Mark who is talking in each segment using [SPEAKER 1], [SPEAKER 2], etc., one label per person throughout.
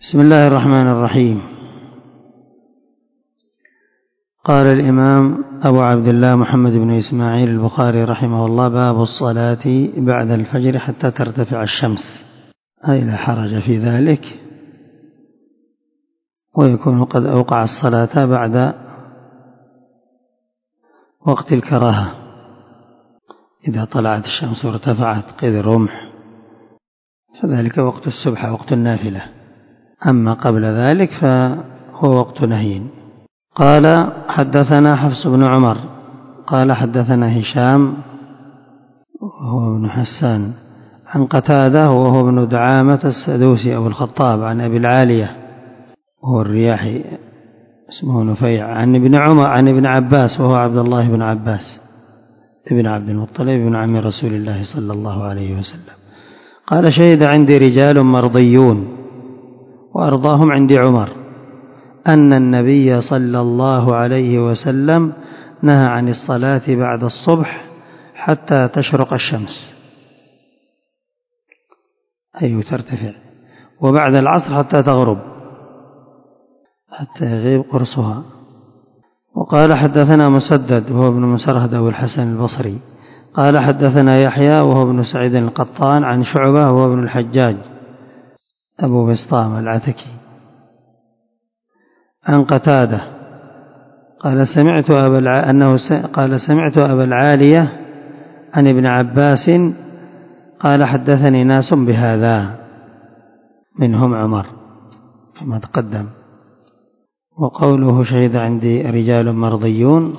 [SPEAKER 1] بسم الله الرحمن الرحيم. قال الإمام أبو عبد الله محمد بن إسماعيل البخاري رحمه الله: باب الصلاة بعد الفجر حتى ترتفع الشمس، أي لا حرج في ذلك، ويكون قد أوقع الصلاة بعد وقت الكراهة إذا طلعت الشمس وارتفعت قدر رمح، فذلك وقت السبحة، وقت النافلة. أما قبل ذلك فهو وقت نهي. قال: حدثنا حفص بن عمر قال حدثنا هشام وهو ابن حسان عن قتادة وهو ابن دعامة السدوسي أبو الخطاب عن أبي العالية وهو الرياحي اسمه نفيع عن ابن عباس وهو عبد الله بن عباس ابن عبد المطلب بن عم رسول الله صلى الله عليه وسلم قال: شهد عندي رجال مرضيون وأرضاهم عندي عمر أن النبي صلى الله عليه وسلم نهى عن الصلاة بعد الصبح حتى تشرق الشمس، أي ترتفع، وبعد العصر حتى تغرب، حتى يغيب قرصها. وقال: حدثنا مسدد وهو ابن مسرهد أبو الحسن البصري قال: حدثنا يحيى وهو ابن سعيد القطان عن شعبة وهو ابن الحجاج أبو بسطام العتكي عن قتادة قال: سمعت أبا العالية عن ابن عباس قال: حدثني ناس بهذا منهم عمر كما تقدم. وقوله شهد عندي رجال مرضيون،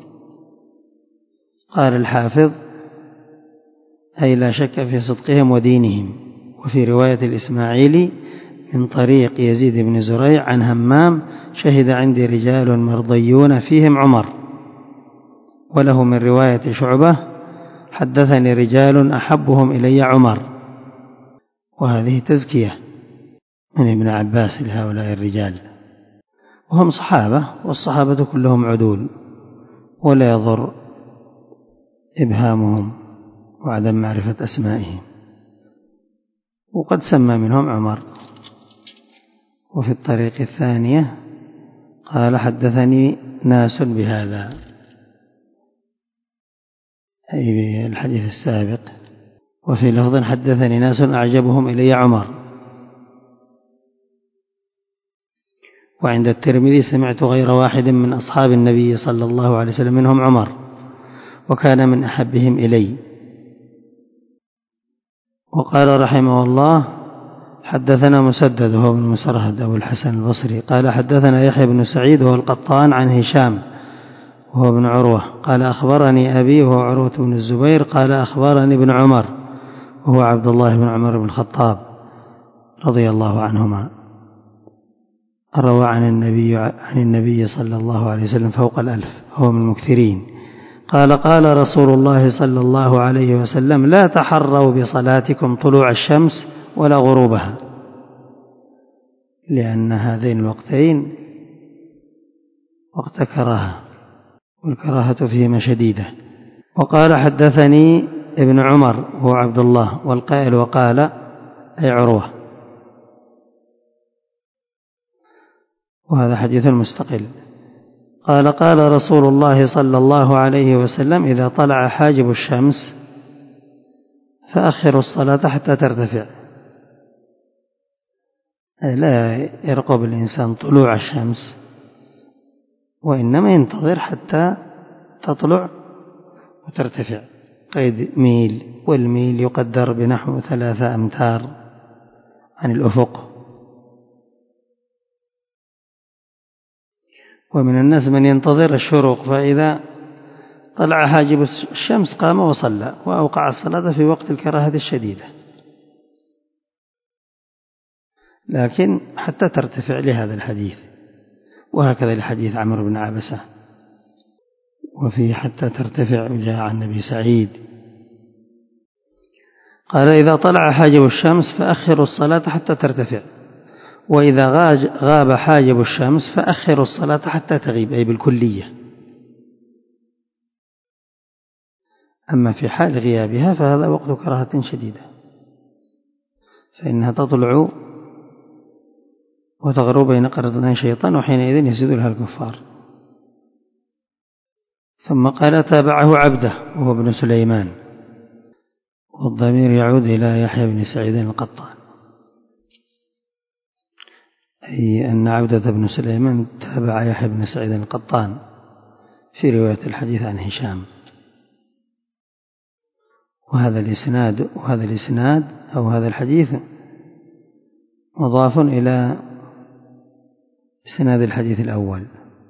[SPEAKER 1] قال الحافظ: أي لا شك في صدقهم ودينهم. وفي رواية الإسماعيلي من طريق يزيد بن زريع عن همام: شهد عندي رجال مرضيون فيهم عمر. وله من رواية شعبة: حدثني رجال أحبهم إلي عمر. وهذه تزكية من ابن عباس لهؤلاء الرجال، وهم صحابة، والصحابة كلهم عدول، ولا يضر إبهامهم وعدم معرفة أسمائهم. وقد سمى منهم عمر. وفي الطريق الثانية قال: حدثني ناس بهذا، أي بالحديث السابق. وفي لفظ: حدثني ناس أعجبهم إلي عمر. وعند الترمذي: سمعت غير واحد من أصحاب النبي صلى الله عليه وسلم منهم عمر، وكان من أحبهم إلي. وقال رحمه الله: حدثنا مسدد وهو ابن مسرهد أبو الحسن البصري قال: حدثنا يحيى بن سعيد وهو القطان عن هشام وهو ابن عروة قال: أخبرني أبي وهو عروة بن الزبير قال: أخبرني ابن عمر وهو عبد الله بن عمر بن الخطاب رضي الله عنهما، روى عن النبي صلى الله عليه وسلم فوق 1000، هو من المكثرين. قال: قال رسول الله صلى الله عليه وسلم: لا تحروا بصلاتكم طلوع الشمس ولا غروبها، لأن هذين الوقتين وقت كراهة، والكراهة فيهما شديدة. وقال: حدثني ابن عمر هو عبد الله، والقائل وقال أي عروة، وهذا حديث مستقل. قال: قال رسول الله صلى الله عليه وسلم: إذا طلع حاجب الشمس فأخروا الصلاة حتى ترتفع. لا يرقب الإنسان طلوع الشمس، وإنما ينتظر حتى تطلع وترتفع قيد ميل، والميل يقدر بنحو 3 أمتار عن الأفق. ومن الناس من ينتظر الشروق، فإذا طلع حاجب الشمس قام وصلى وأوقع الصلاة في وقت الكراهة الشديدة، لكن حتى ترتفع لهذا الحديث. وهكذا الحديث عمرو بن عبسة، وفيه حتى ترتفع جاء عن النبي سعيد قال: إذا طلع حاجب الشمس فأخروا الصلاة حتى ترتفع، وإذا غاب حاجب الشمس فأخروا الصلاة حتى تغيب، أي بالكلية. أما في حال غيابها فهذا وقت كراهة شديدة، فإنها تطلع وتغرب بين قرني شيطان وحينئذ يسجد لها الكفار. ثم قال تابعه عبده وهو ابن سليمان، والضمير يعود إلى يحيى بن سعيد القطان، أي أن عبدة بن سليمان تابع يحيى بن سعيد القطان في رواية الحديث عن هشام. وهذا الإسناد أو هذا الحديث مضاف إلى إسناد الحديث الأول.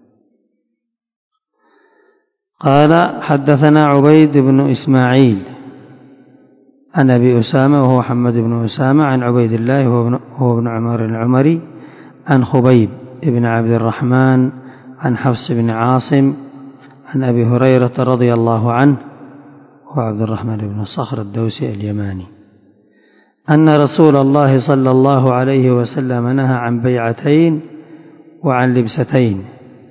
[SPEAKER 1] قال حدثنا عبيد بن إسماعيل عن أبي أسامة وهو محمد بن أسامة عن عبيد الله وهو ابن عمر العمري عن خبيب بن عبد الرحمن عن حفص بن عاصم عن أبي هريرة رضي الله عنه وعبد الرحمن بن صخر الدوسي اليماني أن رسول الله صلى الله عليه وسلم نهى عن بيعتين وعن لبستين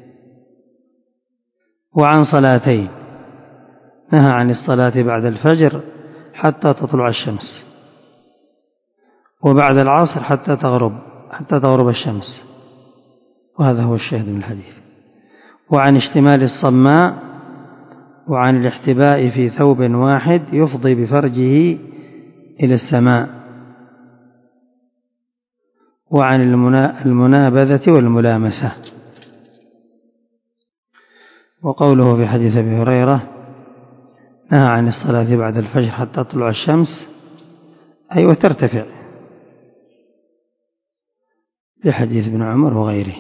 [SPEAKER 1] وعن صلاتين. نهى عن الصلاة بعد الفجر حتى تطلع الشمس، وبعد العصر حتى تغرب الشمس، وهذا هو الشاهد من الحديث. وعن اشتمال الصماء، وعن الاحتباء في ثوب واحد يفضي بفرجه إلى السماء، وعن المنابذة والملامسة. وقوله في حديث أبي هريرة نهى عن الصلاة بعد الفجر حتى تطلع الشمس أي وترتفع، بحديث ابن عمر وغيره.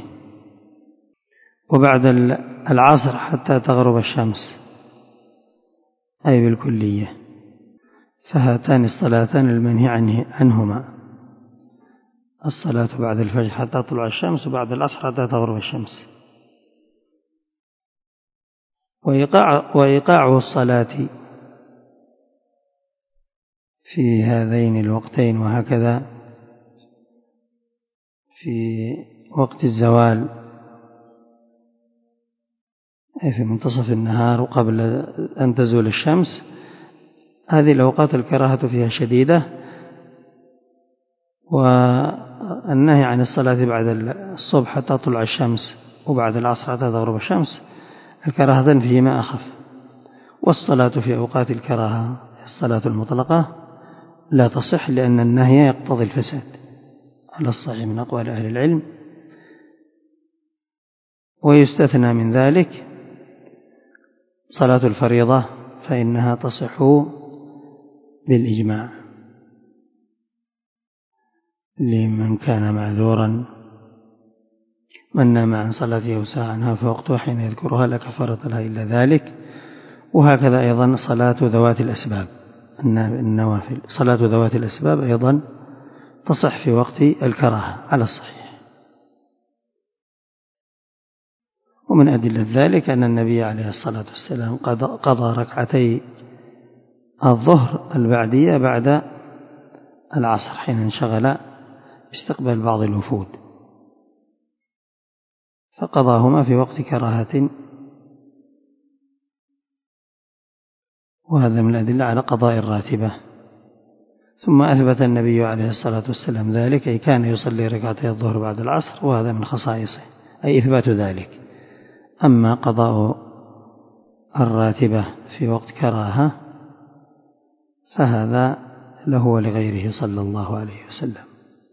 [SPEAKER 1] وبعد العصر حتى تغرب الشمس أي بالكلية. فهاتان الصلاتان المنهي عنهما، الصلاة بعد الفجر حتى تطلع الشمس، وبعد العصر حتى تغرب الشمس. وإيقاع الصلاة في هذين الوقتين وهكذا في وقت الزوال أي في منتصف النهار وقبل أن تزول الشمس، هذه الأوقات الكراهة فيها شديدة. والنهي عن الصلاة بعد الصبح حتى تطلع الشمس وبعد العصر حتى تغرب الشمس الكراهة فيما أخف. والصلاة في أوقات الكراهة الصلاة المطلقة لا تصح، لأن النهي يقتضي الفساد على الصحيح من أقوال أهل العلم. ويستثنى من ذلك صلاة الفريضة فإنها تصح بالإجماع لمن كان معذورا. من نام عن صلاته أو سهى عنها فوقتها حين يذكرها لا كفارة لها إلا ذلك. وهكذا أيضا صلاة ذوات الأسباب، النوافل صلاة ذوات الأسباب أيضا تصح في وقت الكراهة على الصحيح. ومن أدلة ذلك أن النبي عليه الصلاة والسلام قضى ركعتي الظهر البعدية بعد العصر حين انشغل باستقبال بعض الوفود، فقضاهما في وقت كراهة، وهذا من الأدلة على قضاء الراتبة. ثم أثبت النبي عليه الصلاة والسلام ذلك، أي كان يصلي ركعتي الظهر بعد العصر، وهذا من خصائصه أي إثبات ذلك. أما قضاء الراتبة في وقت كراهة فهذا له ولغيره صلى الله عليه وسلم.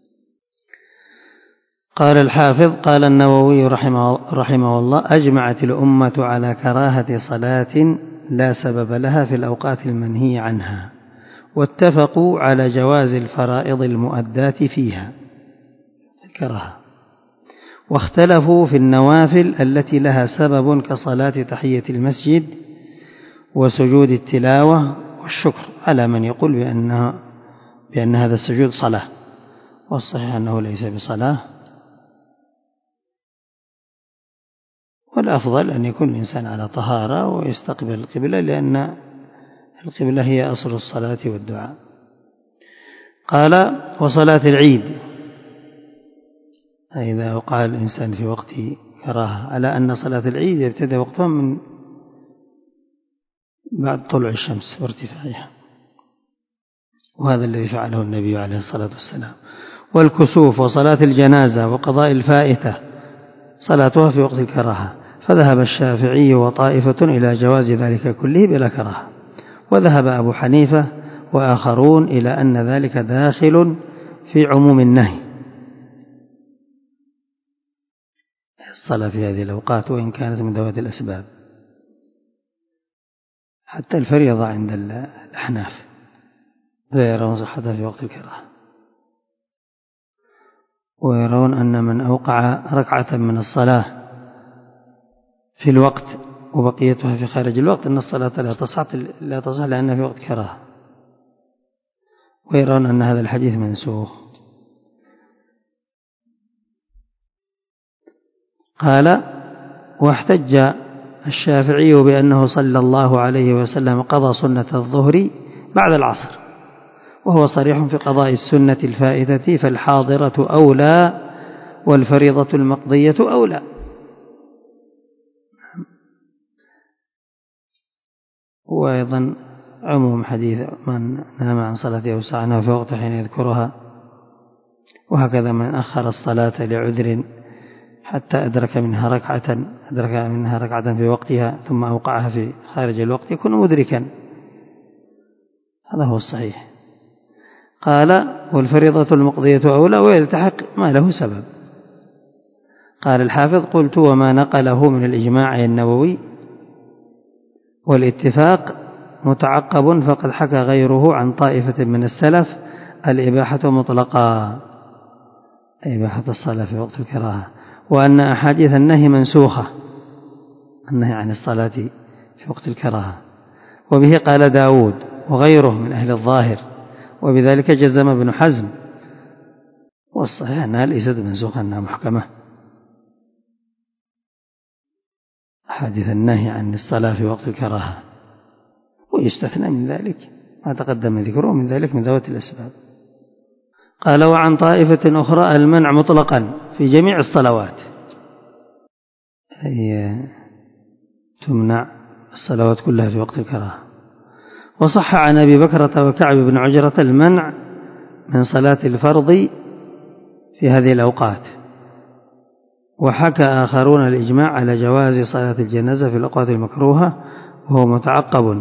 [SPEAKER 1] قال الحافظ قال النووي رحمه الله أجمعت الأمة على كراهة صلاة لا سبب لها في الأوقات المنهي عنها، واتفقوا على جواز الفرائض المؤدات فيها الكراهة، واختلفوا في النوافل التي لها سبب كصلاة تحية المسجد وسجود التلاوة والشكر، على من يقول بأن هذا السجود صلاة، والصحيح أنه ليس بصلاة. والأفضل أن يكون الإنسان على طهارة ويستقبل القبلة، لأن القبلة هي أصل الصلاة والدعاء. قال وصلاة العيد، إذا وقع الإنسان في وقت كراهة، على أن صلاة العيد يبتدأ وقتها من بعد طلوع الشمس وارتفاعها، وهذا الذي فعله النبي عليه الصلاة والسلام. والكسوف وصلاة الجنازة وقضاء الفائتة صلاتها في وقت الكراهة، فذهب الشافعي وطائفة إلى جواز ذلك كله بلا كراهة، وذهب أبو حنيفة وآخرون إلى أن ذلك داخل في عموم النهي الصلاة في هذه الأوقات وإن كانت من ذوات الأسباب. حتى الفريضة عند الأحناف لا يرون صحتها في وقت الكراهة، ويرون أن من أوقع ركعة من الصلاة في الوقت وبقيتها في خارج الوقت أن الصلاة لا تصح لأنها في وقت كراهة، ويرون أن هذا الحديث منسوخ. قال: واحتج الشافعي بأنه صلى الله عليه وسلم قضى سنة الظهر بعد العصر، وهو صريح في قضاء السنة الفائتة، فالحاضرة أولى والفريضة المقضية أولى. وأيضا عموم حديث من نام عن صلاة أو سعنها في وقت حين يذكرها، وهكذا من أخر الصلاة لعذر حتى أدرك منها ركعة في وقتها ثم أوقعها في خارج الوقت يكون مدركا، هذا هو الصحيح. قال: والفريضة المقضية أولى ويلتحق ما له سبب. قال الحافظ: قلت: وما نقله من الإجماع النووي والاتفاق متعقب، فقد حكى غيره عن طائفة من السلف الإباحة مطلقا، إباحة الصلاة في وقت الكراهة، وأن أحاديث النهي منسوخة، النهي عن الصلاة في وقت الكراهة. وبه قال داود وغيره من أهل الظاهر، وبذلك جزم ابن حزم، والصحيح أنها ليست منسوخة، أنها محكمة. أحاديث النهي عن الصلاة في وقت الكراهة، ويستثنى من ذلك ما تقدم ذكره من ذلك من ذوات الأسباب. قال: وعن طائفة أخرى المنع مطلقا في جميع الصلوات، هي تمنع الصلوات كلها في وقت الكراهة. وصح عن أبي بكرة وكعب بن عجرة المنع من صلاة الفرض في هذه الأوقات. وحكى آخرون الإجماع على جواز صلاة الجنازة في الأوقات المكروهة، وهو متعقب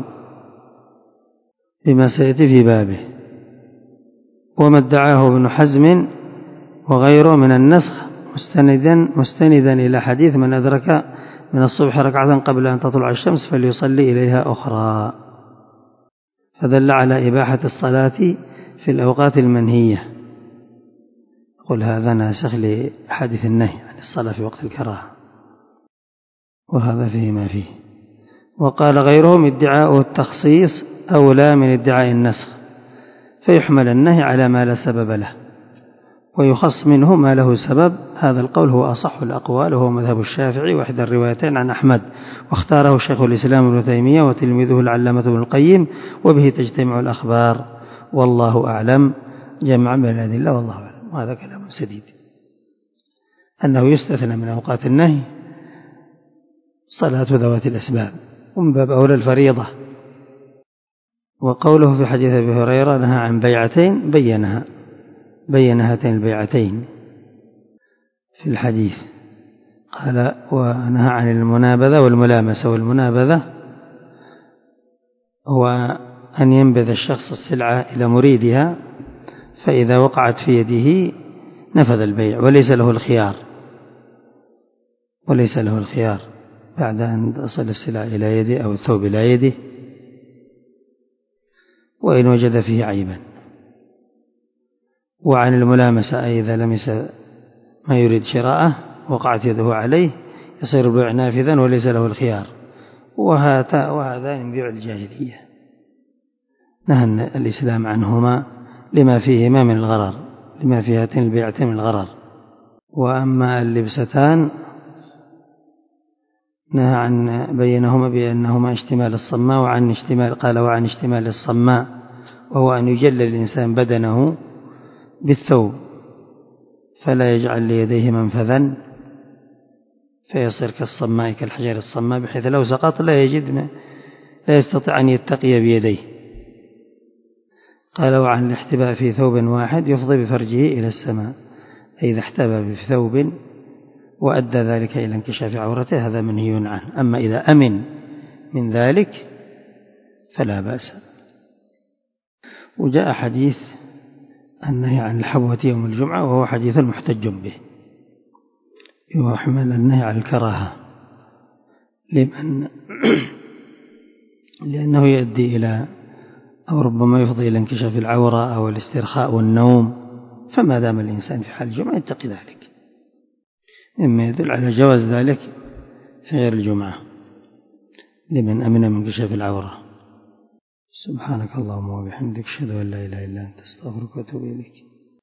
[SPEAKER 1] بما سيأتي في بابه. وما ادعاه ابن حزم وغيره من النسخ مستندا إلى حديث من أدرك من الصبح ركعة قبل أن تطلع الشمس فليصلي إليها أخرى، فدل على إباحة الصلاة في الأوقات المنهية. قل هذا ناسخ لحديث النهي عن الصلاة في وقت الكراهة، وهذا فيه ما فيه. وقال غيرهم: ادعاء التخصيص أولى من ادعاء النسخ، فيحمل النهي على ما لا سبب له ويخص منه ما له سبب. هذا القول هو أصح الأقوال، وهو مذهب الشافعي وإحدى الروايتين عن أحمد، واختاره شيخ الإسلام ابن تيمية وتلميذه العلامة ابن القيم، وبه تجتمع الأخبار، والله أعلم. جمع بين الأدلة والله أعلم. وهذا كلام سديد، أنه يستثنى من أوقات النهي صلاة ذوات الأسباب، ومن باب أولى الفريضة. وقوله في حديث أبي هريرة نهى عن بيعتين بين هاتين البيعتين في الحديث. قال: ونهى عن المنابذة والملامسة. والمنابذة هو أن ينبذ الشخص السلعة إلى مريدها، فإذا وقعت في يده نفذ البيع وليس له الخيار بعد أن تصل السلعة إلى يده أو الثوب إلى يده، وإن وجد فيه عيبا. وعن الملامسة أي إذا لمس ما يريد شراءه وقعت يده عليه يصير البيع نافذا وليس له الخيار، وهذا من بيع الجاهلية نهى الإسلام عنهما لما فيهما من الغرر، لما في هاتين البيعتين من الغرر. وأما اللبستان نهى عن بينهما بأنهما اشتمال الصماء وعن اشتمال الصماء، وهو أن يجل الإنسان بدنه بالثوب فلا يجعل ليديه منفذا فيصير كالصماء كالحجر الصماء، بحيث لو سقط لا يستطيع أن يتقي بيديه. قال وعن الاحتباء في ثوب واحد يفضي بفرجه إلى السماء، فإذا احتبى بثوب وأدى ذلك إلى انكشاف عورته هذا منهي عنه. أما إذا أمن من ذلك فلا بأس. وجاء حديث النهي عن الحبوة يوم الجمعة وهو حديث محتج به، يحمل النهي عن الكراهة لأنه يؤدي إلى أو ربما يفضي إلى انكشاف العورة أو الاسترخاء والنوم، فما دام الإنسان في حال الجمعة يتقي ذلك، مما يدل على جواز ذلك في غير الجمعة لمن أمن من انكشاف العورة. سبحانك اللهم وبحمدك أشهد أن لا إله إلا أنت أستغفرك وأتوب إليك.